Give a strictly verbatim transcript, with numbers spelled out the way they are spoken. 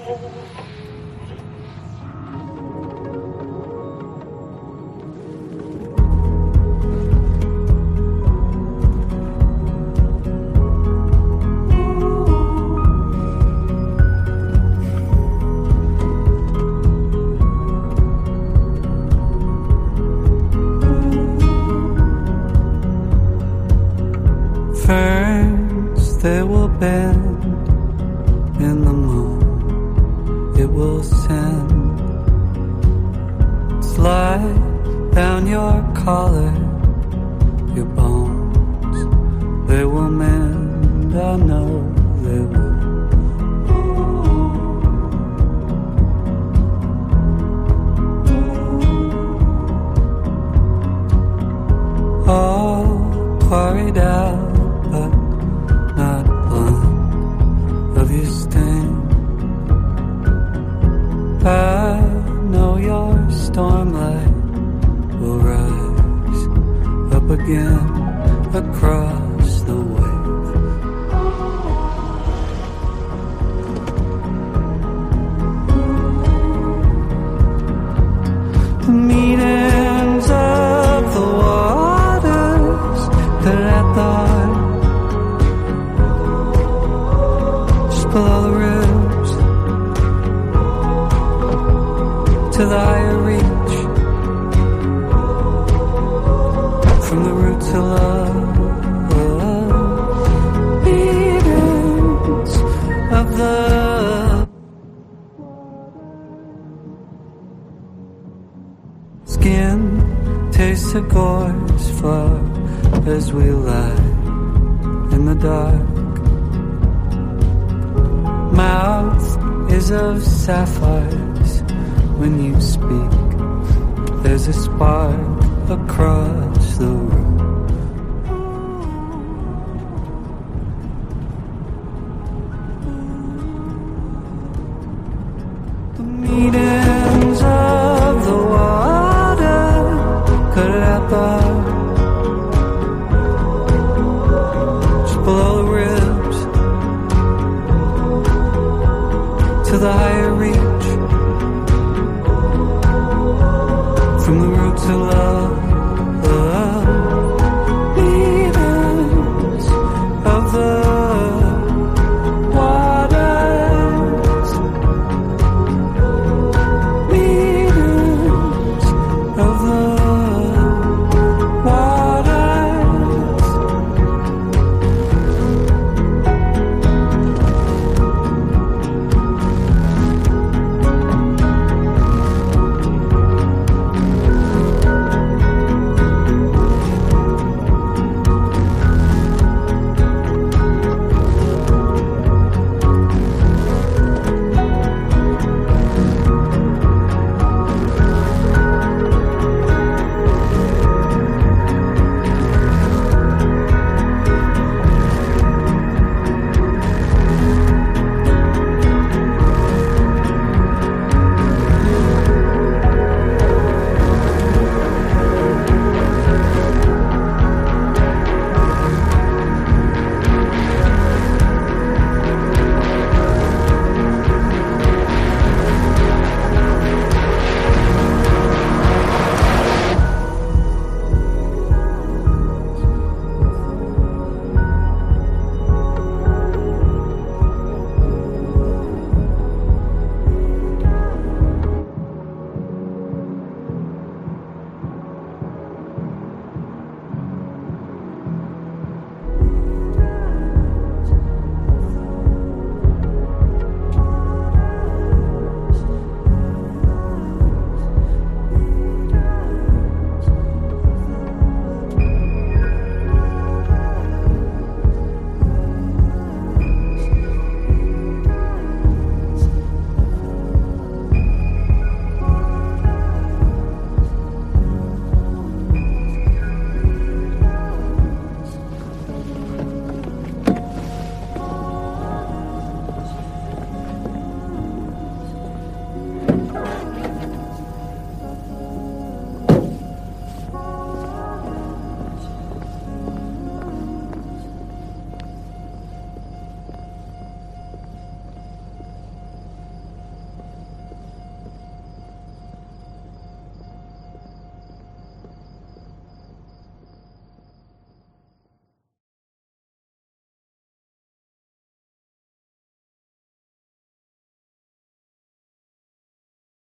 First they will bend in the moon, it will send slide down your collar, your bones, they will mend, I know they will. All quarried out, but not blunt of your sting. I know your stormlight will rise up again across the wave. The meanings of the waters that at the heart below the ribs to the higher reach, from the roots of love, beatings of the skin, tastes of gore's far as we lie in the dark. Mouth is of sapphires when you speak. There's a spark across the